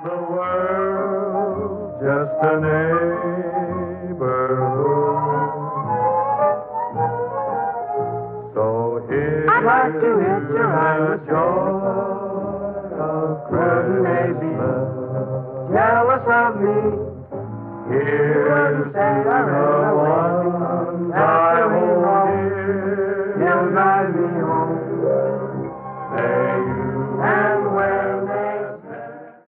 the world just a neighborhood. So here I'd like to hit your the joy of Christmas. Jealous of me. Here to say I